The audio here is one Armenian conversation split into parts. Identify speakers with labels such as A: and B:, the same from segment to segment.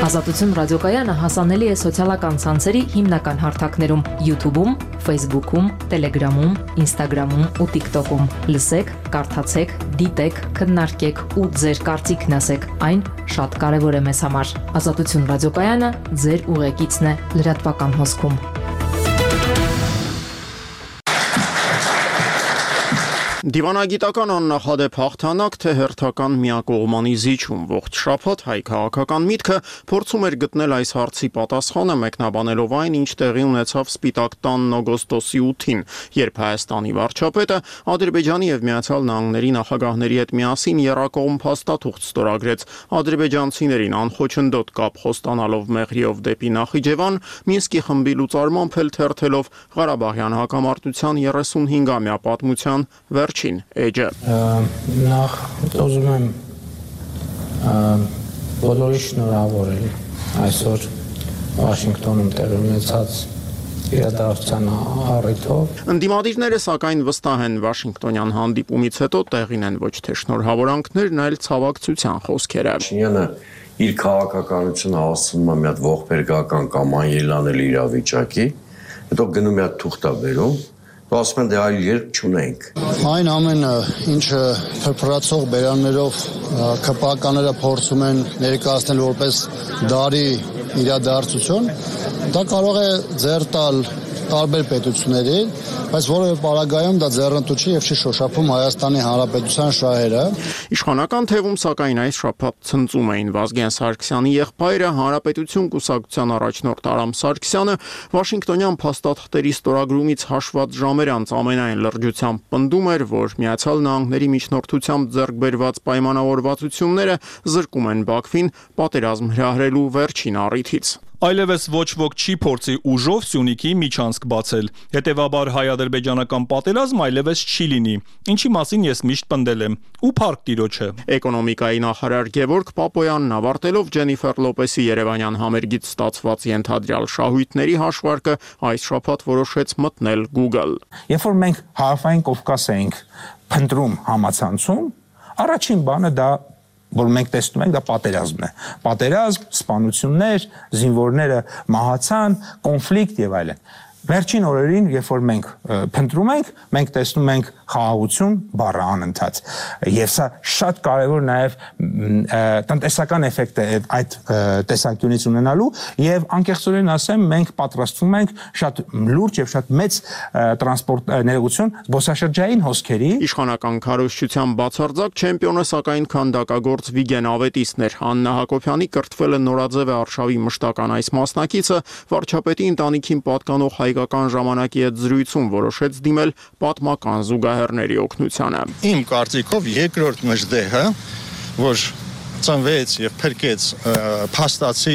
A: Ազատություն ռադիոկայանը հասանելի է սոցիալական ցանցերի հիմնական հարթակներում՝ YouTube-ում, Facebook-ում, Telegram-ում, Instagram-ում ու TikTok-ում։ Լսեք, կարդացեք, դիտեք, քննարկեք ու ձեր կարծիքն ասեք։ Այն շատ կարևոր է մեզ համար։ Ազատություն ռադիոկայանը ձեր ուղեկիցն է լրատվական հոսքում։
B: Դիվանագիտական աննախադեպ հաղթանակ, թե հերթական միակողմանի զիջում։ Ողջ շաբաթ հայ քաղաքական միտքը փորձում էր գտնել այս հարցի պատասխանը, մեկնաբանելով այն, ինչ տեղի ունեցավ Սպիտակ տանն օգոստոսի 8-ին, երբ Հայաստանի վարչապետը Ադրբեջանի եւ Միացյալ Նահանգների նախագահների հետ միասին եռակողմ փաստաթուղթ ստորագրեց ադրբեջանցիներին անխոչնդոտ կապ խոստանալով Մեղրիով դեպի Նախիջևան, Մինսկի խմբի լուծարմամբ էլ թերթելով Ղարաբաղյան հակամարտության 35-ամյա պատմության վերջին էջը։
C: Նախ ուզում եմ բոլորի շնորհավորել այսօր Վաշինգտոնում տեղի ունեցած իրադարձության առիթով։
B: Ընդդիմադիրները սակայն վստահ են Վաշինգտոնյան հանդիպումից հետո տեղին են ոչ թե շնորհավորանքներն, այլ ցավակցության խոսքերը։
D: Փաշինյանը իր քաղաքականությունը հասցնում է մի հատ ողբերգական կամ անելանելի իրավիճակի, հետո գնում է թուղթա բերում, ասում են դե այլ երկ չունենք։
E: Այն ամենը, ինչը փրփրացող բերաններով ԿՊԱ-ները փորձում են ներկայացնել որպես դարի իրադարձություն, դա կարող է ձեռ տալ տարբեր պետությունների, բայց որևէ պարագայում դա ձեռնտու չի եւ չի շոշափում Հայաստանի Հանրապետության շահերը։
B: Իշխանական թևում սակայն այս շաբաթ ցնծում էին Վազգեն Սարգսյանի եղբայրը, Հանրապետություն կուսակցության առաջնորդ Արամ Սարգսյանը, Վաշինգտոնյան փաստաթղթերի ստորագրումից հաշված ժամեր անց ամենայն լրջությամբ պնդում էր, որ Միացյալ Նահանգների միջնորդությամբ ձեռք բերված պայմանավորվածությունները զրկում են Բաքվին պատերազմ հրահրելու վերջին առիթից։
F: Այլևս ոչ ոք չի փորձի ուժով Սյունիքի միջանցք բացել։ Հետևաբար հայ-ադրբեջանական պատերազմ այլևս չի լինի, ինչի մասին ես միշտ պնդել եմ։ Ու փառք Տիրոջը։
B: Էկոնոմիկայի նախարար Գևորգ Պապոյանն ավարտելով Ջենիֆեր Լոպեսի Երևանյան համերգից ստացված ենթադրյալ շահույթների հաշվարկը այս շաբաթ որոշեց մտնել Google։
C: Երբ որ մենք Հարավային Կովկաս էինք փնտրում համացանցում, առաջին բանը դա որ մենք տեսնում ենք դա պատերազմն է։ Պատերազմ, սպանություններ, զինվորները մահացան, կոնֆլիկտ եւ այլն։ Վերջին օրերին, երբ որ մենք փնտրում ենք, մենք տեսնում ենք խաղաղություն բառը անընդհատ։ Եվ սա շատ կարևոր նաև տնտեսական էֆեկտ է այդ տեսանկյունից ունենալու եւ անկեղծորեն ասեմ, մենք պատրաստվում ենք շատ լուրջ եւ շատ մեծ տրանսպորտ ներողություն զբոսաշրջային հոսքերի։
B: Իշխանական քարոզչության բացարձակ չեմպիոնը սակայն քանդակագործ Վիգեն Ավետիսն էր։ Աննա Հակոբյանի կրթվել է Նորաձև արշավի մշտական այս մասնակիցը վարչապետի ընտանիքին պատկանող հայկական ժամանակի հետ զրույցում որոշեց դիմել պատմական զուգահեռների օգնությանը։
G: Իմ կարծիքով երկրորդ մժդեհը, որ ծնվեց եւ փրկեց փաստացի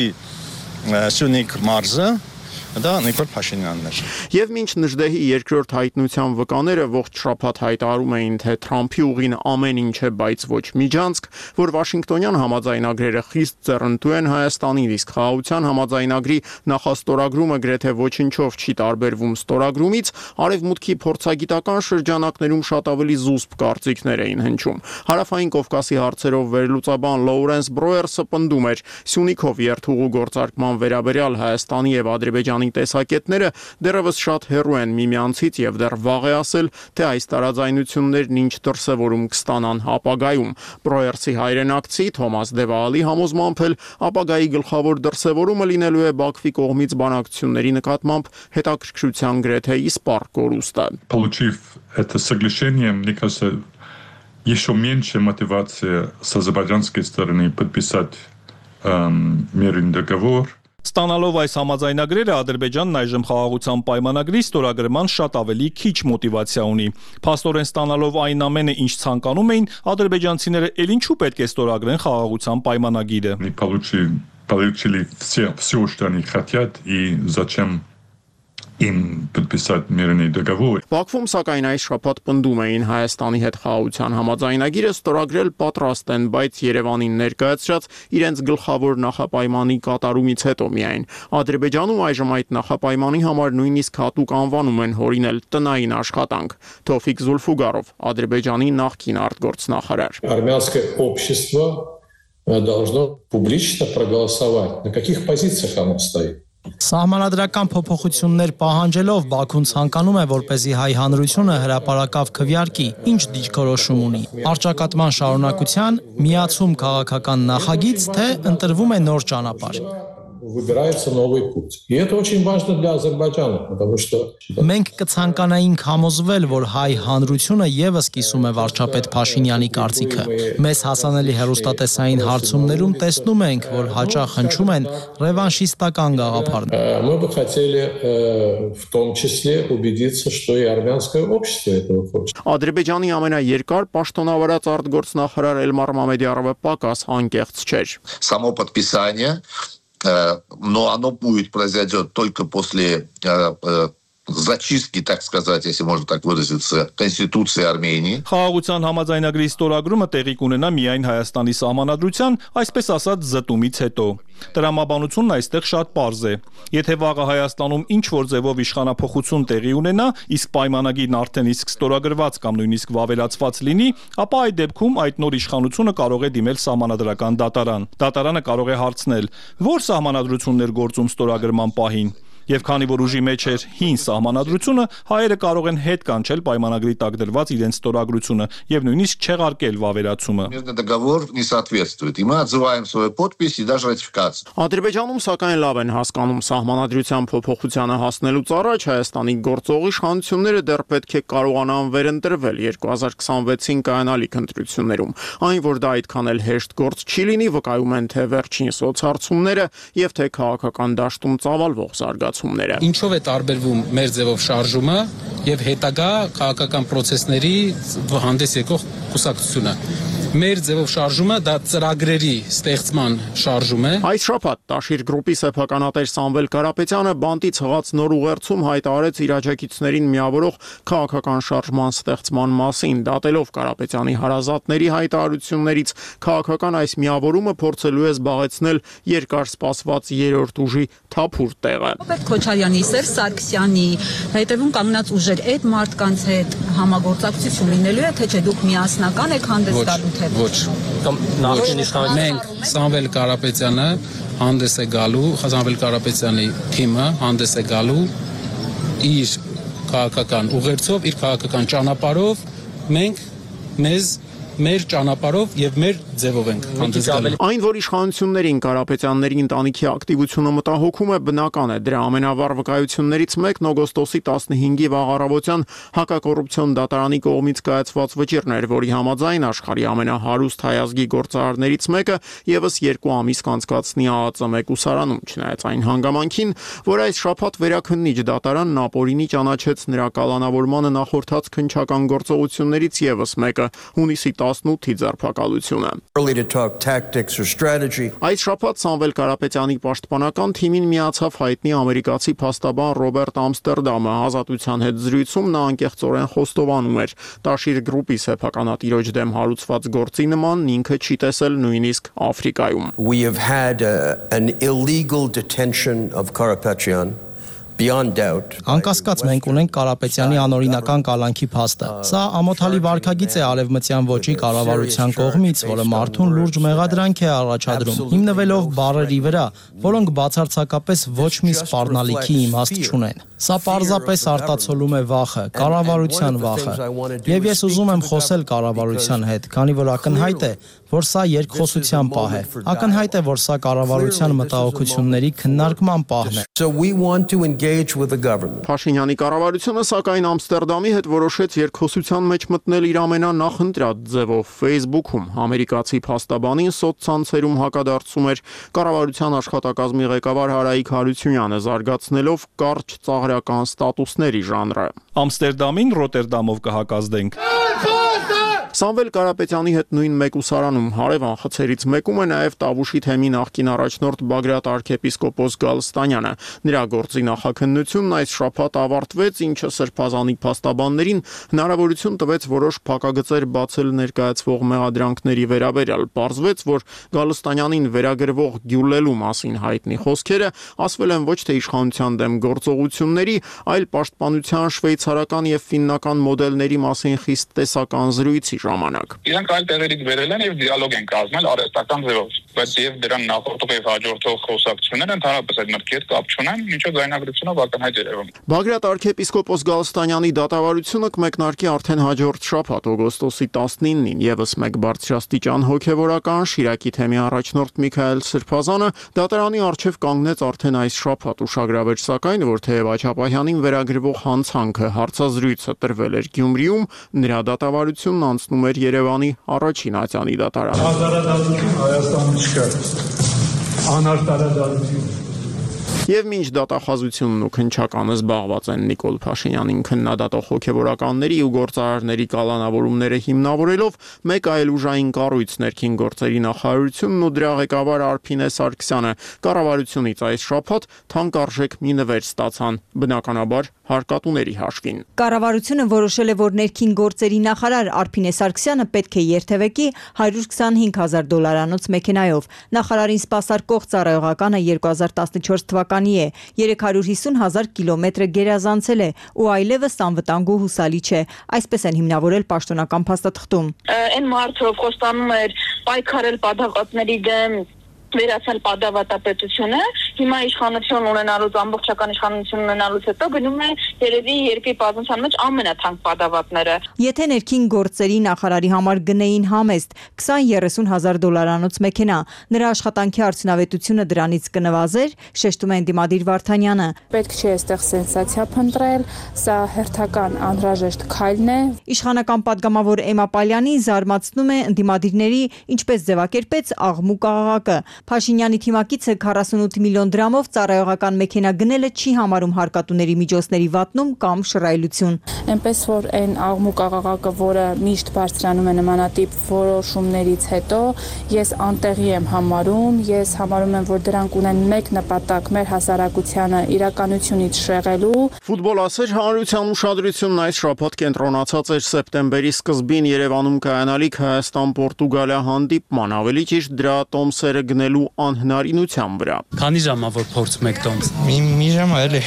G: Սյունիք մարզը, դա Նիկոլ Փաշինյանն էր։
B: Եվ մինչ Նժդեհի երկրորդ հայտնության վկաները ողջ շաբաթ հայտարարում էին, թե Թրամփի ուղին ամեն ինչ է, բայց ոչ միջանցք, որ Վաշինգտոնյան համաձայնագրերը խիստ ձեռնտու են Հայաստանին, իսկ խաղաղության համաձայնագրի նախաստորագրումը գրեթե ոչնչով չի տարբերվում ստորագրումից, արևմուտքի փորձագիտական շրջանակներում շատ ավելի զուսպ կարծիքներ էին հնչում։ Հարավային Կովկասի հարցերով վերլուծաբան Լոուրենս Բրոերսը պնդում էր, Սյունիքով երթուղու գործարկման վերաբերյալ Հայաստանի եւ Ադրբեջանի տեսակետները դեռևս շատ հեռու են միմյանցից եւ դեռ վաղ է ասել, թե այս տարաձայնություններն ինչ դրսևորում կստանան ապագայում։ Բրոերսի հայրենակցի Թոմաս Դևալի համոզմամբ էլ ապագայի գլխավոր դրսևորումը լինելու է Բաքվի կողմից բանակցությունների нկատմամբ հետաքրքրության գրեթե իսպառ կորուստը։
H: Получив это соглашение, мне кажется, еще меньше мотивации с азербайджанской стороны подписать мирный договор.
F: Ստանալով այս համաձայնագրերը Ադրբեջանն այժմ խաղաղության պայմանագրի ստորագրման շատ ավելի քիչ մոտիվացիա ունի։ Փաստորեն ստանալով այն ամենը, ինչ ցանկանում էին, ադրբեջանցիները ել ինչու պետք է ստորագրեն խաղաղության պայմանագիրը։
H: Получили все, что они хотят, и зачем им подписать мирный договор.
B: Բաքվում սակայն այս շաբաթ պնդում էին Հայաստանի հետ խաղաղության համաձայնագիրը ստորագրել պատրաստ են, բայց Երևանին ներկայացրած իրենց գլխավոր նախապայմանի կատարումից հետո միայն։ Ադրբեջանում այժմ այդ նախապայմանի համար նույնիսկ հատուկ անվանում են հորինել տնային աշխատանք։ Թոֆիկ Զուլֆուգարով, Ադրբեջանի նախկին արտգործնախարար։
I: Армянское общество должно публично проголосовать, на каких позициях оно стоит.
J: Սահմանադրական փոփոխություններ պահանջելով Բաքուն ցանկանում է, որպեսզի հայ հանրությունը հրապարակավ քվեարկի, ինչ դիրքորոշում ունի։ Արճակատման շարունակության, միացում քաղաքական նախագիծ, թե ընտրվում է նոր ճանապարհ։
I: Выбирается новый путь. И это очень важно для Азербайджана, потому что...
J: Մենք կցանկանայինք համոզվել, որ հայ հանրությունը եւս կիսում է վարչապետ Փաշինյանի կարծիքը։ Մեզ հասանելի հեռուստատեսային հարցումներում տեսնում ենք, որ հաճախ հնչում են ռևանշիստական գաղափարներ։
I: Мы бы хотели в том числе убедиться, что и армянское общество этого хочет.
B: Ադրբեջանի ամենաերկար պաշտոնավարած արտգործնախարար Էլմար Մամեդյարովը պակաս անկեղծ չէր։
K: Само подписание, но оно произойдет только после зачистки, так сказать, если можно так выразиться, Конституции Армении.
F: Խաղաղության համաձայնագրի ստորագրումը տեղի կունենա միայն Հայաստանի սահմանադրության, այսպես ասած, զտումից հետո։ Տրամաբանությունն այստեղ շատ պարզ է։ Եթե վաղը Հայաստանում ինչ-որ ձևով իշխանափոխություն տեղի ունենա, իսկ պայմանագիրն արդեն իսկ ստորագրված կամ նույնիսկ վավերացված լինի, ապա այդ դեպքում այդ նոր իշխանությունը կարող է դիմել սահմանադրական դատարան։ Դատարանը կարող է հարցնել, որ սահմանադրություններ գործում ստորագրման պահին։ Եվ քանի որ ուժի մեջ էր հին սահմանադրությունը, հայերը կարող են հետ կանչել պայմանագրի տակ դրված իրենց ստորագրությունը եւ նույնիսկ չեղարկել վավերացումը։
K: Договор не соответствует, и мы отзываем свою подпись и даже ратификацию.
B: Ադրբեջանում սակայն լավ են հասկանում սահմանադրության փոփոխությանը հասնելուց առաջ Հայաստանի գործող իշխանությունները դեռ պետք է կարողանան վերընտրվել 2026-ին կայանալիք ընտրություններում։ Այն, որ դա այդքան էլ հեշտ գործ չի լինի, վկայում են թե վերջին սոցհարցումները եւ թե քաղաքական դաշտում ծավալվող զարգացում։
L: Ինչով է տարբերվում մեր ձևով շարժումը եւ հետագա քաղաքական process-ների հանդես եկող կուսակցությունը։ Մեր ձևով շարժումը դա ծրագրերի ստեղծման շարժում է։
B: Այս շաբաթ Տաշիր գրուպի սեփականատեր Սամվել Կարապետյանը բանտից հղած նոր ուղերձում հայտարարեց իր աջակիցներին միավորող քաղաքական շարժման ստեղծման մասին, դատելով Կարապետյանի հարազատների հայտարարություններից քաղաքական այս միավորումը փորձելու է զբաղեցնել երկար սպասված երրորդ ուժի թափուր տեղը։
M: Քոչարյանի, Սերժ Սարգսյանի հետևում կանգնած ուժեր այդ մարդկանց հետ համագործակցություն լինելու է, թե չէ դուք միասնական եք հանդես գալու թե
L: ոչ։ Մենք Սամվել Կարապետյանը հանդես է գալու, Սամվել Կարապետյանի թիմը հանդես է գալու իր քաղաքական ուղերձով, իր քաղաքական ճանապարհով, մենք մեր ճանապարհով եւ մեր ձևով ենք հանդես գալու։
B: Այն, որ իշխանություններին Կարապետյանների ընտանիքի ակտիվությունը մտահոգում է, բնական է։ Դրա ամենավառ վկայություններից մեկն օգոստոսի 15-ի վաղ առավոտյան հակակոռուպցիոն դատարանի կողմից կայացված վճիռն էր, որի համաձայն աշխարհի ամենահարուստ հայազգի գործարարներից մեկը եւս 2 ամիս կանցկացնի ԱԱԾ մեկուսարանում, չնայած այն հանգամանքին, որ այս շաբաթ վերաքննիչ դատարանն ապօրինի ճանաչեց նրա կալանավորմանը նախորդած քննչական գործողություններից եւս մեկը՝ հունիսի 18-ի ձերբակալությունը։ Այս շաբաթ Սամվել Կարապետյանի պաշտպանական թիմին միացավ հայտնի ամերիկացի փաստաբան Ռոբերտ Ամստերդամը։ Ազատության հետ զրույցում նա անկեղծորեն խոստովանում էր. Տաշիր գրուպի սեփականատիրոջ դեմ հարուցված գործի նմանն ինքը չի տեսել նույնիսկ Աֆրիկայում։
N: We have had an illegal detention of Karapetyan.
J: Անկասկած մենք ունենք Կարապետյանի անօրինական կալանքի փաստը։ Սա ամոթալի վարքագիծ է արևմտյան ոճի կառավարության կողմից, որը մարդուն լուրջ մեղադրանք է առաջադրում, հիմնվելով բառերի վրա, որոնք բացարձակապես ոչ մի սպառնալիքի իմաստ չունեն։ Սա պարզապես արտացոլում է վախը, կառավարության վախը։ Եվ ես ուզում եմ խոսել կառավարության հետ, քանի որ ակնհայտ է, որ սա երկխոսության պահ է։ Ակնհայտ է, որ սա կառավարության մտահոգությունների քննարկման պահն է։
N: So we want to engage with the government.
B: Փաշինյանի կառավարությունը սակայն Ամստերդամի հետ որոշեց երկխոսության մեջ մտնել իր ամենանախընտրած ձևով Facebook-ում։ Ամերիկացի փաստաբանին սոցցանցերում հակադարձում էր կառավարության աշխատակազմի ղեկավար Հարայիկ Հարությունյանը, զարգացնելով կարճ ծաղրական ստատուսների ժանրը։
F: Ամստերդամին Ռոտերդամով կհակազդենք։
B: Սամվել Կարապետյանի հետ նույն մեկուսարանում հարևան խցերից մեկում է նաև Տավուշի թեմի նախկին առաջնորդ Բագրատ arczepiskopos Գալստանյանը։ Նրա գործի նախաքննությունն այս շաբաթ ավարտվեց, ինչը սրբազանի փաստաբաններին հնարավորություն տվեց որոշ փակագծեր բացել ներկայացվող մեղադրանքների վերաբերյալ։ Պարզվեց, որ Գալստանյանին վերագրվող գյուլելու մասին հայտնի խոսքերը ասվել են ոչ թե իշխանության դեմ գործողությունների, այլ պաշտպանության շվեյցարական եւ ֆիննական մոդելների մասին խիստ տեսական զրույցի ժամանակ։
O: Իրանք այլ տեղերից վերել են եւ դիալոգ են կազմել արհեստական ձևով, բայց եւ դրան նախորդող եւ հաջորդող խոսակցությունները ընդհանրապես այդ մտքի հետ կապ չունեն, ինչը ձայնագրությունով ակնհայտ երևում։
B: Բագրատ arczepiskopos Գալստանյանի դատավարությունը կմեկնարկի արդեն հաջորդ շաբաթ օգոստոսի 19-ին եւս մեկ բարձրաստիճան հոգեվորական Շիրակի թեմի առաջնորդ Միքայել Սրբազանը դատարանի առջև կանգնեց արդեն այս շաբաթ ուշագրավեր, սակայն որ թեև Աչապահյանին վերագրվող հանցանքը հարցազրույցը տրվել էր Գյումրիում, նրա դատավարությունն անցնում էր Երևանի առաջին ատյանի դատարան։
P: Ազատություն Հայաստանում չկա։ Անարտարադատություն։
B: Եվ մինչ դատախազությունն ու քննչականը զբաղված են Նիկոլ Փաշինյանին քննադատող հոգևորականների ու գործարարների կալանավորումները հիմնավորելով, մեկ այլ ուժային կառույց ներքին գործերի նախարարությունն ու դրա ղեկավար Արփինե Սարգսյանը կառավարությունից այս շաբաթ թանկարժեք մի նվեր ստացան, բնականաբար հարկատուների հաշվին։
Q: Կառավարությունը որոշել է, որ ներքին գործերի նախարար Արփինե Սարգսյանը պետք է երթևեկի $125,000 մեքենայով։ Նախարարին սպասարկող ծառայողականը 2014 թվականի է, 350,000 կիլոմետրը գերազանցել է ու այլևս անվտանգ ու հուսալի չէ, այսպես են հիմնավորել պաշտոնական փաստաթղթում։
R: Այն մարդը խոստանում էր պայքարել պատահածների դեմ, վերացնել պատավատապետությունը, հիմա իշխանություն ունենալուց, ամբողջական իշխանություն ունենալուց հետո գնում է երևի երկրի պատմության մեջ ամենաթանկ պատավատները։
Q: Եթե ներքին գործերի նախարարի համար գնեին համեստ $20-30,000 մեքենա, նրա աշխատանքի արդյունավետությունը դրանից կնվազեր, շեշտում է Դիմադիր Վարդանյանը։
S: Պետք չէ այստեղ սենսացիա փնտրել, սա հերթական անհրաժեշտ քայլն է։
Q: Իշխանական պատգամավոր Էմա Պալյանին զարմացնում է ընդդիմադիրների ինչպես ձևակերպեց աղմուկ աղաղակը։ Փաշինյանի թիմակիցը 48 միլիոն դրամով ծառայողական մեքենա գնելը չի համարում հարկատուների միջոցների վատնում կամ շռայլություն։
S: Այնպես որ այն աղմուկ աղաղակը, որը միշտ բարձրանում է նմանատիպ որոշումներից հետո, ես անտեղի եմ համարում, ես համարում եմ, որ դրանք ունեն մեկ նպատակ՝ մեր հասարակությանը իրականությունից շեղելու։
B: Ֆուտբոլասեր հանրության ուշադրությունն այս շաբաթ կենտրոնացած էր սեպտեմբերի սկզբին Երևանում կայանալիք Հայաստան-Պորտուգալիա հանդիպման, ավելի ճիշտ դրա տոմսերը գնելու անհնարինության վրա։
T: Քանի ժամա որ փորձում եք տոմս։
U: Մի ժամ էլի,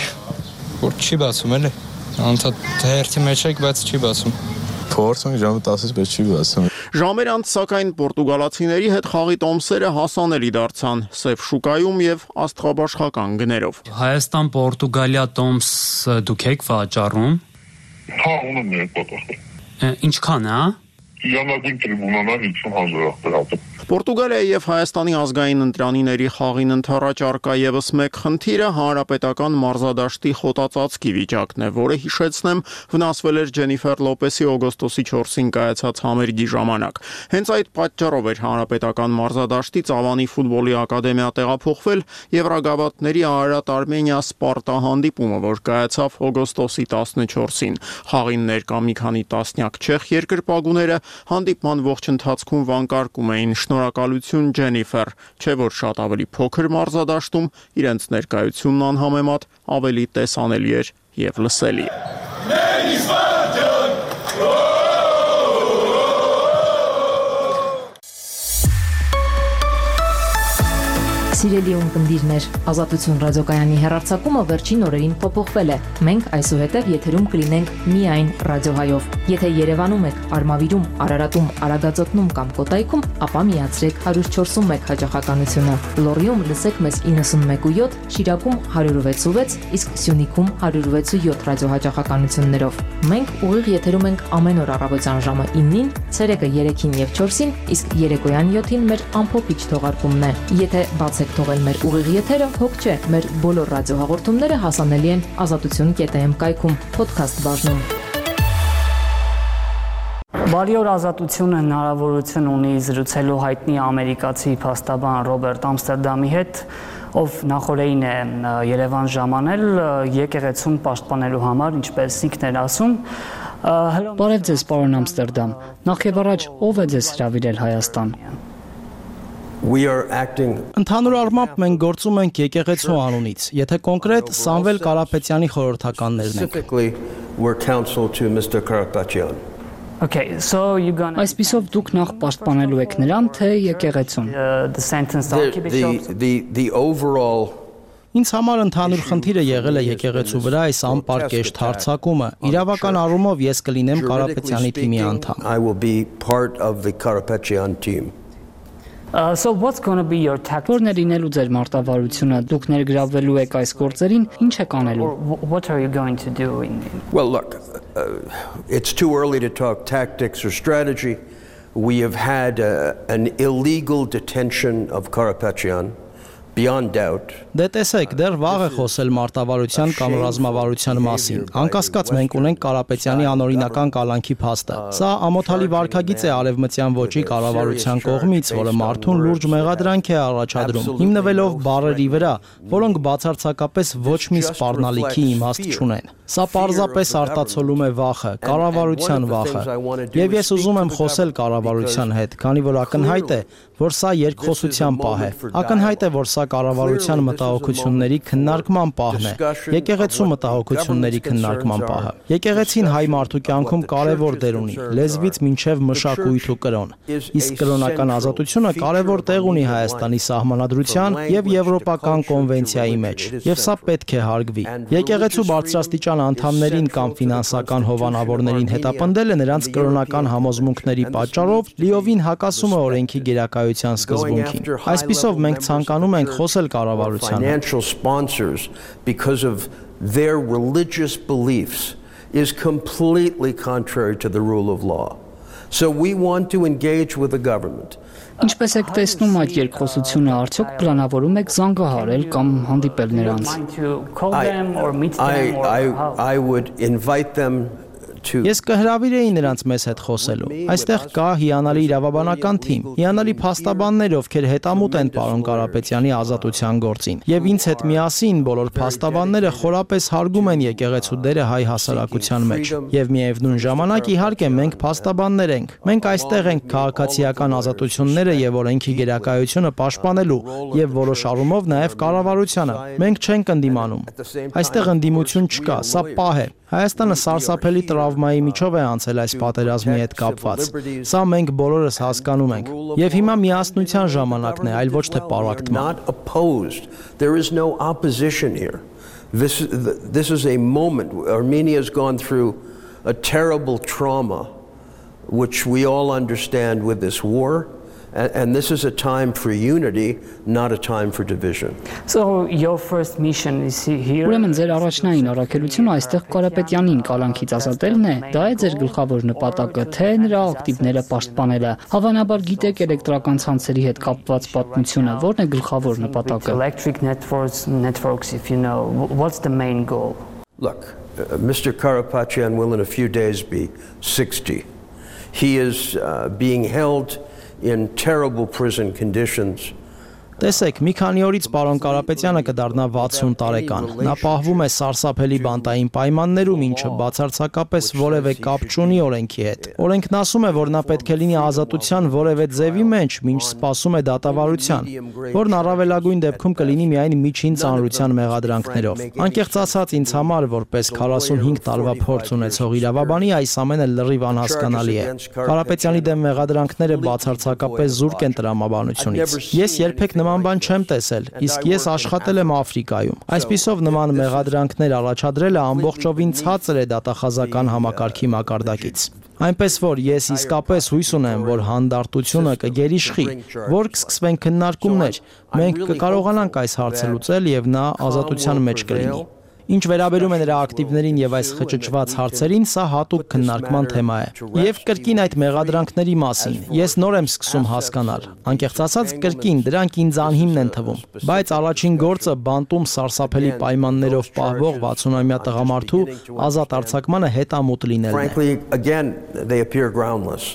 U: որ չի բացում էլի։ Անցած հերթի մեջ եք, բայց չի բացում։
V: Փորձում ժամը 10-ից բայց չի բացում։
B: Ժամեր անց սակայն պորտուգալացիների հետ խաղի տոմսերը հասանելի դարձան սև շուկայում եւ աստղաբաշխական գներով։
T: Հայաստան-Պորտուգալիա տոմս դուք եք վաճառում։
V: Հա, ունեմ մեր պատասխան։
T: Ինչքան է, հա?
V: Յանագույն տրիբունանան 50,000 դրամ։
B: Պորտուգալիայի եւ Հայաստանի ազգային ընտրանիների խաղին ընթരാճ արկա եւս մեկ խնդիրը հանրապետական մարզադաշտի խոտածածկի վիճակն է, որը հիշեցնեմ վնասվել էր Ջենիֆեր Լոպեսի օգոստոսի 4-ին կայացած համերգի ժամանակ։ Հենց այդ պատճառով էր հանրապետական մարզադաշտից Ավանի ֆուտբոլի ակադեմիա տեղափոխվել Եվրագավաթների Արարատ Արմենիա Սպարտա հանդիպումը, որ կայացավ օգոստոսի 14-ին։ Խաղին ներկա մի քանի տասնյակ չեխ երկրպագուները հանդիպման ողջ ընթացքում վանկարկում էին շնորհակալություն Ջենիֆեր, չէ որ շատ ավելի փոքր մարզադաշտում իրենց ներկայությունն անհամեմատ ավելի տեսանելի էր եւ լսելի։
A: Սիրելի ունկնդիրներ, Ազատություն ռադիոկայանի հեռարձակումը վերջին օրերին փոփոխվել է։ Մենք այսուհետև եթերում կլինենք միայն ռադիոհայով։ Եթե Երևանում եք, Արմավիրում, Արարատում, Արագածոտնում կամ Կոտայքում, ապա միացրեք 104.1 հաճախականությունը։ Լոռիում լսեք մեզ 91.7, Շիրակում 106.6, իսկ Սյունիքում 106.7 ռադիոհաճախականություններով։ Մենք ուղիղ եթերում ենք ամեն օր առավոտյան ժամը 9-ին, ցերեկը 3-ին եւ 4-ին, իսկ երեկոյան 7-ին մեր ամփոփիչ թողարկումն է։ Եթե բացեք թողել մեր ուղիղ եթերը, հոգ չէ, մեր բոլոր ռադիոհաղորդումները հասանելի են azatutun.am կայքում, podcast բաժնում։
W: Բարի օր, Ազատությունը հնարավորություն ունի զրուցելու հայտնի ամերիկացի փաստաբան Ռոբերտ Ամստերդամի հետ, ով նախորդին է Երևան ժամանել եկեղեցուն պաշտպանելու համար, ինչպես ինքն էր ասում։ Բարև ձեզ, պարոն Ամստերդամ։ Նախ եւ առաջ ով է ձեզ հրավիրել Հայաստան։
J: Ընդհանուր առմամբ մենք գործում ենք եկեղեցու անունից, եթե կոնկրետ Սամվել Կարապետյանի խորհրդականներն ենք։
W: Այսպիսով դուք նախ պաշտպանելու եք նրան, թե եկեղեցուն։
J: Ինձ համար ընդհանուր խնդիրը եղել է եկեղեցու վրա այս անպարկեշտ հարձակումը։ Իրավական առումով ես կլինեմ Կարապետյանի թիմի անդամ։
N: I will be part of the Karapetyan team.
W: So what's going to be your tactic? Որն է լինելու ձեր մարտավարությունը, դուք ներգրավվելու եք այս գործերին, ինչ եք անելու? What are you going to do
N: Well, look, it's too early to talk tactics or strategy. We have had an illegal detention of Karapetyan. Beyond doubt.
J: Դե տեսեք, դեռ վաղ է խոսել մարտավարության կամ ռազմավարության մասին։ Անկասկած մենք ունենք Կարապետյանի անօրինական կալանքի փաստը։ Սա ամոթալի վարքագիծ է արևմտյան ոճի կառավարության կողմից, որը մարդուն լուրջ մեղադրանք է առաջադրում, հիմնվելով բառերի վրա, որոնք բացարձակապես ոչ մի սպառնալիքի իմաստ չունեն։ Սա պարզապես արտացոլում է վախը, կառավարության վախը։ Եվ ես ուզում եմ խոսել կառավարության հետ, քանի որ ակնհայտ է, որ սա երկխոսության պահ է։ Ակնհայտ է, որ սա կառավարության մտահոգությունների քննարկման պահն է, եկեղեցու մտահոգությունների քննարկման պահը։ Եկեղեցին հայ մարդու կյանքում կարևոր դեր ունի, լեզվից մինչև մշակույթ ու կրոն։ Իսկ կրոնական ազատությունը կարևոր տեղ ունի Հայաստանի սահմանադրության եւ եվրոպական կոնվենցիայի մեջ, եւ սա պետք է հարգվի։ Եկեղեցու բարձրաստիճան անդամներին կամ ֆինանսական հովանավորներին հետապնդելը նրանց կրոնական համոզմունքների պատճառով լիովին հակասում է օրենքի գերակայության սկզբունքին։ Այսպիսով մենք ցանկանում ենք խոսել կառավարության
N: financial sponsors because of their religious beliefs is completely contrary to the rule of law. So we want to engage with the government.
W: Ինչպես եք տեսնում այդ երկխոսությունը, արդյոք պլանավորում եք զանգահարել կամ հանդիպել նրանց?
N: I would invite them
J: Ես կհրավիրեի նրանց մեզ հետ խոսելու։ Այստեղ կա հիանալի իրավաբանական թիմ, հիանալի փաստաբաններ, ովքեր հետամուտ են պարոն Կարապետյանի ազատության գործին։ Եվ ինձ հետ միասին բոլոր փաստաբանները խորապես հարգում են եկեղեցու դերը հայ հասարակության մեջ։ Եվ միևնույն ժամանակ իհարկե մենք փաստաբաններ ենք։ Մենք այստեղ ենք քաղաքացիական ազատությունները եւ օրենքի գերակայությունը պաշտպանելու եւ որոշ առումով նաեւ կառավարությանը։ Մենք չենք ընդդիմանում։ Այստեղ ընդդիմություն չկա, սա պահ է։ Հայաստանը սարսափելի տրավմայի միջով է անցել այս պատերազմի հետ կապված։ Սա մենք բոլորս հասկանում ենք։ Եվ հիմա միասնության ժամանակն է, այլ ոչ թե պարակտման։
N: There is no opposition here. This is a moment. Armenia has gone through a terrible trauma, which we all understand with this war. And this is a time for unity, not a time for division.
W: So your first mission is here. Ուրեմն ձեր առաջնային առաքելությունը այստեղ Կարապետյանին կալանքից ազատելն է։ Դա է ձեր գլխավոր նպատակը, թե նրա ակտիվները պաշտպանելը։ Հավանաբար գիտեք էլեկտրական ցանցերի հետ կապված պատմությունը, որն է գլխավոր նպատակը։ Electric networks, if you know, what's the main goal?
N: Look, Mr. Karapetyan will in a few days be 60. He is being held in terrible prison conditions.
J: Տեսեք, մի քանի օրից պարոն Կարապետյանը կդառնա 60 տարեկան։ Նա պահվում է սարսափելի բանտային պայմաններում, ինչը բացարձակապես որևէ կապ չունի օրենքի հետ։ Օրենքն ասում է, որ նա պետք է լինի ազատության որևէ ձևի մեջ, մինչ սպասում է դատավարության, որն առավելագույն դեպքում կլինի միայն միջին ծանրության մեղադրանքներով։ Անկեղծ ասած, ինձ համար, որպես 45 տարվա փորձ ունեցող իրավաբանի, այս ամենը լրիվ անհասկանալի է։ Կարապետյանի դեմ մեղադրանքները բացարձակապես զուրկ են տրամաբանությունից։ Ես երբեք նման բան չեմ տեսել, իսկ ես աշխատել եմ Աֆրիկայում։ Այսպիսով նման մեղադրանքներ առաջադրելը ամբողջովին ցածր է դատախազական համակարգի մակարդակից։ Այնպես որ ես իսկապես հույս ունեմ, որ հանդարտությունը կգերիշխի, որ կսկսվեն քննարկումներ, մենք կկարողանանք այս հարցը լուծել եւ նա ազատության մեջ կլինի։ Ինչ վերաբերում է նրա ակտիվներին եւ այս խճճված հարցերին, սա հատուկ քննարկման թեմա է։ Եվ կրկին այդ մեղադրանքների մասին ես նոր եմ սկսում հասկանալ։ Անկեղծ ասած, կրկին դրանք ինձ անհիմն են թվում, բայց առաջին գործը բանտում սարսափելի պայմաններով պահվող 60-ամյա տղամարդու ազատ արձակմանը հետամուտ լինելն է։
N: Again, they appear groundless.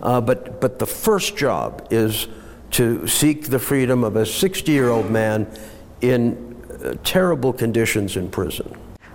N: But the first job is to seek the freedom of a 60-year-old man in terrible conditions in prison.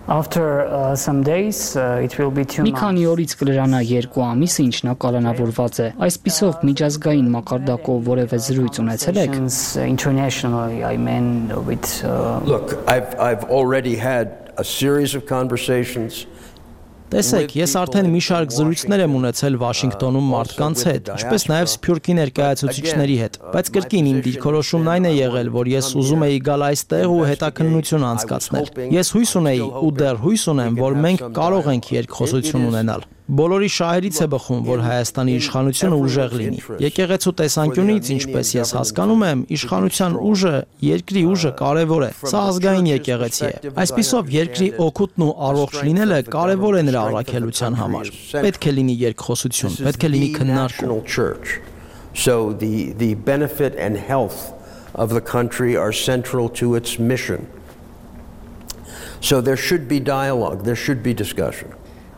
W: After some days it will be 2 months. Մի քանի օրից կլրանա 2 ամիս, ինչ նա կալանավորված է։ Այսպիսով միջազգային մակարդակով որևէ զրույց ունեցել եք? Internationally, I mean with.
N: Look, I've already had a series of conversations
J: Տեսեք, ես արդեն մի շարք զրույցներ եմ ունեցել Վաշինգտոնում մարդկանց հետ, ինչպես նաև Սփյուռքի ներկայացուցիչների հետ, բայց կրկին իմ դիրքորոշումն այն է եղել, որ ես ուզում էի գալ այստեղ ու հետաքննություն անցկացնել։ Ես հույս ունեի ու դեռ հույս ունեմ, որ մենք կարող ենք երկխոսություն ունենալ։ Բոլորի շահերից է բխում, որ Հայաստանի իշխանությունը ուժեղ լինի։ Եկեղեցու տեսանկյունից, ինչպես ես հասկանում եմ, իշխանության ուժը, երկրի ուժը կարևոր է։ Սա ազգային եկեղեցի է։ Այսպիսով, երկրի օգուտն ու առողջ լինելը կարևոր է նրա առաքելության համար։ Պետք է լինի երկխոսություն, պետք է լինի քննարկում։
N: So the benefit and health of the country are central to its mission. So there should be dialogue, there should be discussion.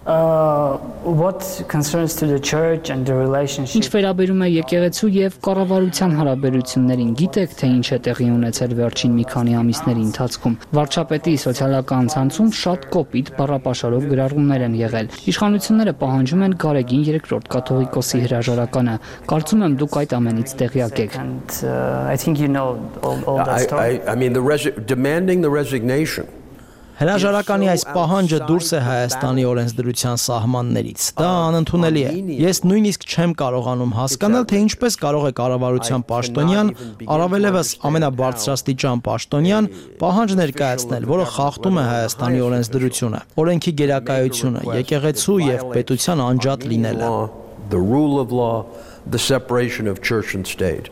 W: What concerns to the church and the relationship.
C: Ինչ վերաբերում է եկեղեցու եւ կառավարության հարաբերություններին, գիտեք թե ինչ է տեղի ունեցել վերջին մի քանի ամիսների ընթացքում։ Վարչապետի սոցիալական ցանցում շատ կոպիտ բառապաշարով գրառումներ են եղել։ Իշխանությունները պահանջում են Գարեգին II կաթողիկոսի հրաժարականը։ Կարծում եմ դուք այդ ամենից տեղյակ եք։
W: I think you know all that story.
N: I mean demanding the resignation.
J: Հրաժարականի այս պահանջը դուրս է Հայաստանի օրենսդրության սահմաններից։ Դա անընդունելի է։ Ես նույնիսկ չեմ կարողանում հասկանալ, թե ինչպես կարող է կառավարության պաշտոնյան, առավելևս ամենաբարձրաստիճան պաշտոնյան, պահանջ ներկայացնել, որը խախտում է Հայաստանի օրենսդրությունը, օրենքի գերակայությունը, եկեղեցու եւ պետության անջատ լինելը։
N: The rule of law, the separation of church and state.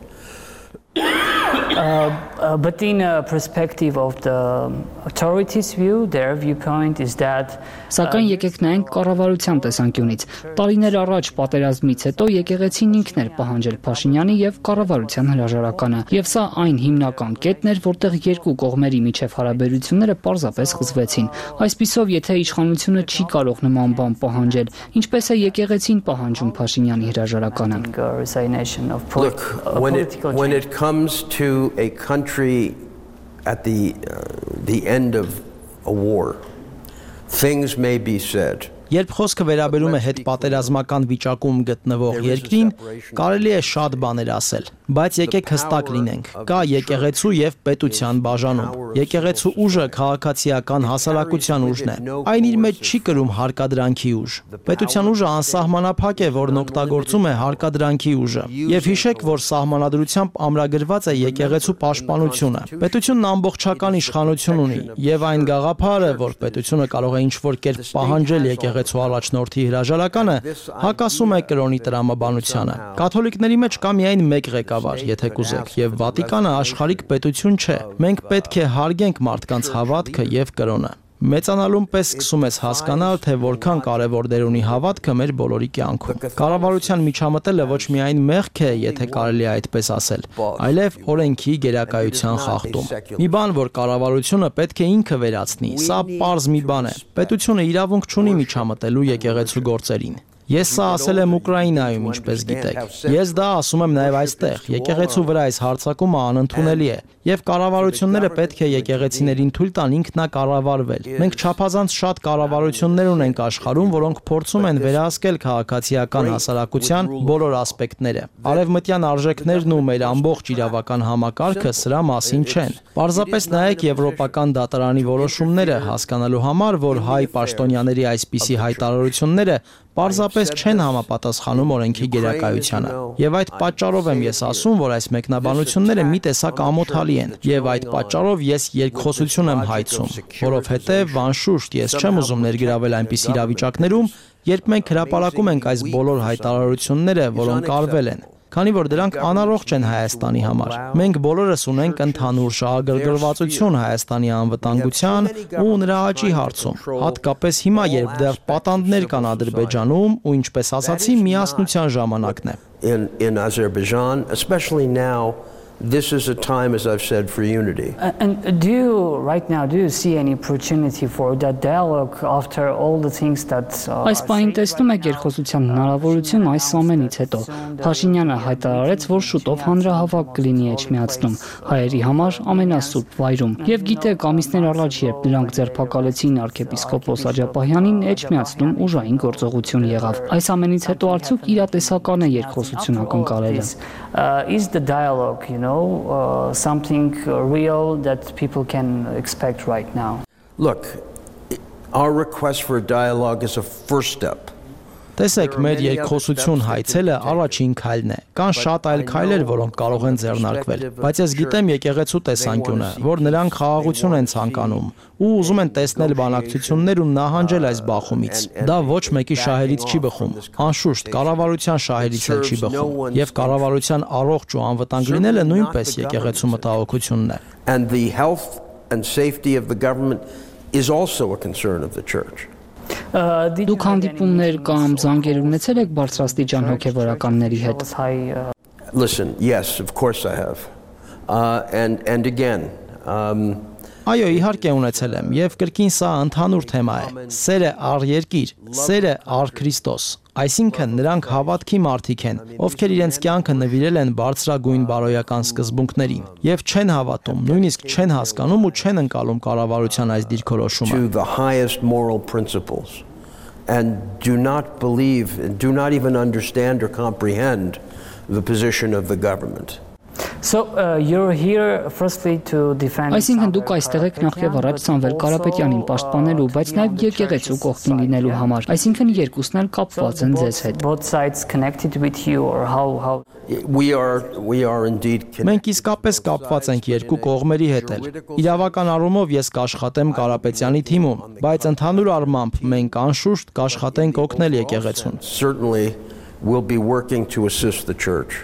W: But in a perspective of the authorities' view, their viewpoint is that
C: Սակայն եկեք նայենք կառավարության տեսանկյունից։ Տարիներ առաջ պատերազմից հետո եկեղեցին ինքն էր պահանջել Փաշինյանի եւ կառավարության հրաժարականը, եւ սա այն հիմնական կետն էր, որտեղ երկու կողմերի միջև հարաբերությունները պարզապես խզվեցին։ Այսպիսով, եթե իշխանությունը չի կարող նման բան պահանջել, ինչպես է եկեղեցին պահանջում Փաշինյանի հրաժարականը։
N: Look, when it comes to a country at the end of a war, things may be said.
J: Երբ խոսքը վերաբերում է հետպատերազմական վիճակում գտնվող երկրին, կարելի է շատ բաներ ասել, բայց եկեք հստակ լինենք։ Կա եկեղեցու եւ պետության բաժանում։ Եկեղեցու ուժը քաղաքացիական հասարակության ուժն է։ Այն իր մեջ չի կրում հարկադրանքի ուժ։ Պետության ուժը անսահմանափակ է, որն օգտագործում է հարկադրանքի ուժը։ Եվ հիշեք, որ սահմանադրությամբ ամրագրված է եկեղեցու պաշտպանությունը։ Պետությունն ամբողջական իշխանություն ունի, եւ այն գաղափարը, որ պետությունը կարող է ինչ-որ կերպ պահանջել եկեղեցու առաջնորդի հրաժարականը, հակասում է կրոնի տրամաբանությանը։ Կաթոլիկների մեջ կա միայն մեկ ղեկավար, եթե կուզեք, եւ Վատիկանը աշխարհիկ պետություն չէ։ Մենք պետք է հարգենք մարդկանց հավատքը եւ կրոնը։ Մեծանալուն պես սկսում ես հասկանալ, թե որքան կարևոր դեր ունի հավատքը մեր բոլորի կյանքում։ Կառավարության միջամտելը ոչ միայն մեղք է, եթե կարելի է այդպես ասել, այլև օրենքի գերակայության խախտում։ Մի բան, որ կառավարությունը պետք է ինքը վերացնի, սա պարզ մի բան է։ Պետությունը իրավունք չունի միջամտելու եկեղեցու գործերին։ Ես սա ասել եմ Ուկրաինայում, ինչպես գիտեք։ Ես դա ասում եմ նաև այստեղ։ Եկեղեցու վրա այս հարձակումը անընդունելի է, եւ կառավարությունները պետք է եկեղեցիներին թույլ տան ինքնակառավարվել։ Մենք չափազանց շատ կառավարություններ ունենք աշխարհում, որոնք փորձում են վերահսկել քաղաքացիական հասարակության բոլոր ասպեկտները։ Արևմտյան արժեքներն ու մեր ամբողջ իրավական համակարգը սրա մասին չեն։ Պարզապես նայեք Եվրոպական դատարանի որոշումները հասկանալու համար, որ հայ պաշտոնյաների այսպիսի հայտարարությունները պարզապես չեն համապատասխանում օրենքի գերակայությանը։ Եվ այդ պատճառով եմ ես ասում, որ այս մեկնաբանությունները մի տեսակ ամոթալի են, եւ այդ պատճառով ես երկխոսություն եմ հայցում, որովհետեւ անշուշտ ես չեմ ուզում ներգրավել այնպիսի իրավիճակներում, երբ մենք հրապարակում ենք այս բոլոր հայտարարությունները, որոնք արվել են, քանի որ դրանք անառողջ են Հայաստանի համար։ Մենք բոլորս ունենք ընդհանուր շահագրգռվածություն Հայաստանի անվտանգության ու նրա աճի հարցում, հատկապես հիմա, երբ դեռ պատանդներ կան Ադրբեջանում ու ինչպես ասացի, միասնության ժամանակն է։
N: In Azerbaijan, especially now, this is a time, as I've said, for unity.
W: And do you see any opportunity for that dialogue after all the things that
C: Այս պահին տեսնում եք երկխոսության հնարավորություն այս ամենից հետո։ Փաշինյանը հայտարարեց, որ շուտով հանրահավաք կլինի Էջմիածնում, հայերի համար ամենասուրբ վայրում։ Եվ գիտեք, ամիսներ առաջ, երբ նրանք ձերբակալեցին arczepiskopos Աջապահյանին, Էջմիածնում ուժային գործողություն եղավ։ Այս ամենից հետո արդյոք իրատեսական է երկխոսություն ակնկալելը։
W: Is the dialogue, something real that people can expect right now?
N: Look, Our request for a dialogue is a first step.
J: Տեսեք, մեր երկխոսություն հայցելը առաջին քայլն է։ Կան շատ այլ քայլեր, որոնք կարող են ձեռնարկվել, բայց ես գիտեմ եկեղեցու տեսանկյունը, որ նրանք խաղաղություն են ցանկանում ու ուզում են տեսնել բանակցություններ ու նահանջել այս բախումից։ Դա ոչ մեկի շահերից չի բխում, անշուշտ կառավարության շահերից էլ չի բխում, եւ կառավարության առողջ ու անվտանգ լինելը նույնպես եկեղեցու մտահոգությունն է։
N: And the health and safety of the government is also a concern of the church.
C: Դուք հանդիպումներ կամ զանգեր ունեցել եք բարձրաստիճան հոգևորականների հետ։
N: Listen, yes, of course I have. And again,
J: Այո, իհարկե ունեցել եմ, եւ կրկին սա ընդհանուր թեմա է։ Սերը առ երկիր, սերը առ Քրիստոս։ Այսինքն նրանք հավատքի մարդիկ են, ովքեր իրենց կյանքը նվիրել են բարձրագույն բարոյական սկզբունքներին եւ չեն հավատում, նույնիսկ չեն հասկանում ու չեն ընկալում կառավարության այս դիրքորոշումը։
N: To the highest moral principles and do not believe, do not even understand or comprehend the position of the government.
W: So you're here firstly to defend.
C: Այսինքն դուք այստեղ եք նախ եւ առաջ Սամվել Կարապետյանին պաշտպանելու, բայց նաեւ եկեղեցու կողքին լինելու համար։ Այսինքն երկուսն էլ կապված են ձեզ հետ։
W: Both sides connected with you or how
N: We are indeed connected.
J: Մենք իսկապես կապված ենք երկու կողմերի հետ էլ։ Իրավական առումով ես կաշխատեմ Կարապետյանի թիմում, բայց ընդհանուր առմամբ մենք անշուշտ կաշխատենք օգնել եկեղեցուն։
N: Certainly we'll be working to assist the church.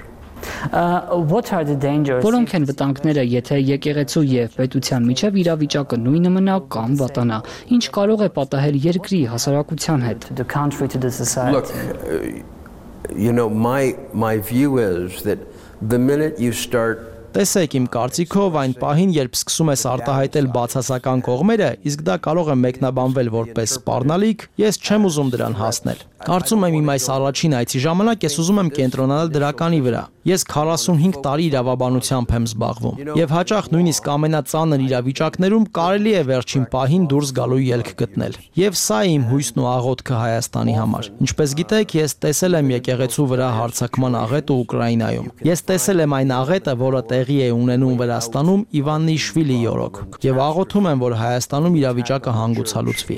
W: What are the dangers?
C: Որոնք են վտանգները, եթե եկեղեցու եւ պետության միջև իրավիճակը նույնը մնա կամ վատանա։ Ինչ կարող է պատահել երկրի հասարակության հետ։
W: The country to the society.
N: Look, you know, my view is that the minute you start
J: Տեսեք, իմ կարծիքով այն պահին, երբ սկսում ես արտահայտել բացասական կողմերը, իսկ դա կարող է մեկնաբանվել որպես սպառնալիք, ես չեմ ուզում դրան հասնել։ Կարծում եմ իմ այս առաջին այցի ժամանակ ես ուզում եմ կենտրոնանալ դրականի վրա։ Ես 45 տարի իրավաբանությամբ եմ զբաղվում եւ հաճախ նույնիսկ ամենածանր իրավիճակներում կարելի է վերջին պահին դուրս գալու ելք գտնել։ Եվ սա է իմ հույսն ու աղոթքը Հայաստանի համար։ Ինչպես գիտեք, ես տեսել եմ եկեղեցու վրա հարձակման աղետը Ուկրաինայում։ Ես տեսել եմ այն աղետը, որը տեղի է ունենում Վրաստանում Իվաննիշվիլիի օրոք։ Եվ աղոթում եմ, որ Հայաստանում իրավիճակը հանգուցալուծվի։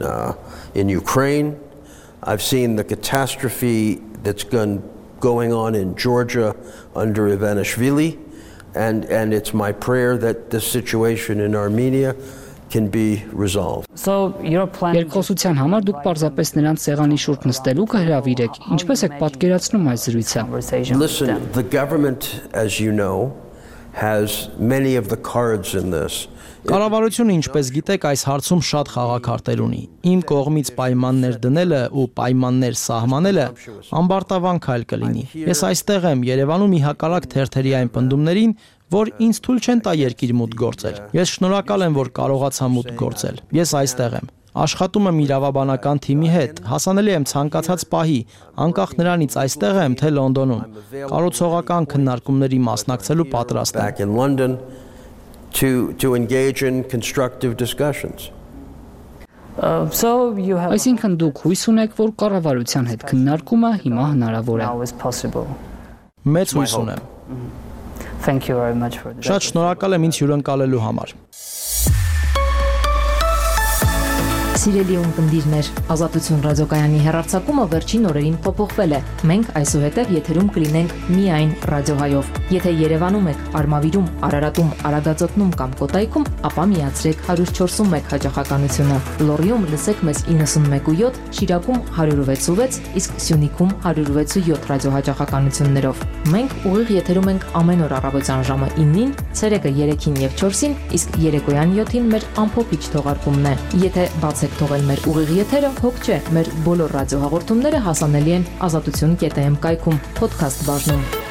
N: In Ukraine, I've seen the catastrophe that's going on in Georgia under Ivanishvili, and it's my prayer that the situation in Armenia can be resolved.
W: So your plan
C: Երկխոսության համար դուք պարզապես նրանց սեղանի շուրջ նստելու կհրավիրեք։ Ինչպես եք պատկերացնում այս զրույցը։
N: Listen, the government, as you know, has many of the cards in this.
J: Կառավարությունը, ինչպես գիտեք, այս հարցում շատ խաղաքարտեր ունի։ Իմ կողմից պայմաններ դնելը ու պայմաններ սահմանելը ամբարտավան քայլ կլինի։ Ես այստեղ եմ Երևանում ի հակառակ թերթերի այն պնդումներին, որ ինձ թույլ չեն տա երկիր մուտք գործել։ Ես շնորհակալ եմ, որ կարողացա մուտք գործել։ Ես այստեղ եմ։ Աշխատում եմ իրավաբանական թիմի հետ, հասանելի եմ ցանկացած պահի, անկախ նրանից այստեղ եմ թե Լոնդոնում։ Կառուցողական քննարկումների մասնակցելու պատրաստ եմ։
N: To engage in constructive discussions.
W: So you have
C: Այսինքն դուք հույս ունեք, որ կառավարության հետ քննարկումը հիմա հնարավոր է։
J: Մեծ հույս ունեմ։
W: Thank you very much for that.
J: Շատ շնորհակալ եմ ինձ հյուրընկալելու համար։
A: Սիրելի ունկնդիրներ, Ազատություն ռադիոկայանի հեռարձակումը վերջին օրերին փոփոխվել է։ Մենք այսուհետև եթերում կլինենք միայն ռադիոհայով։ Եթե Երևանում եք, Արմավիրում, Արարատում, Արագածոտնում կամ Կոտայքում, ապա միացրեք 104.1 հաճախականությունը։ Լոռիում լսեք մեզ 91.7, Շիրակում 106.6, իսկ Սյունիքում 106.7 ռադիոհաճախականություններով։ Մենք ուղիղ եթերում ենք ամեն օր առավոտյան ժամը 9-ին, ցերեկը 3-ին եւ 4-ին, իսկ երեկոյան 7-ին մեր ամփոփիչ թողարկումն է։ Եթե բացեք թողել մեր ուղիղ եթերը, հոգ չէ, մեր բոլոր ռադիոհաղորդումները հասանելի են azatutun.am կայքում, podcast բաժնում։